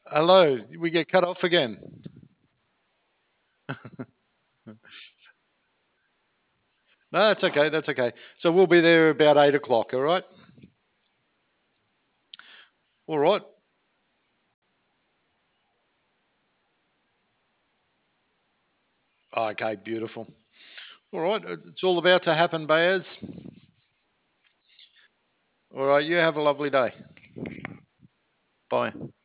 Hello, we get cut off again. No, that's okay. That's okay. So we'll be there about 8 o'clock. All right. All right. Okay. Beautiful. All right. It's all about to happen, Bayers. All right. You have a lovely day. Bye.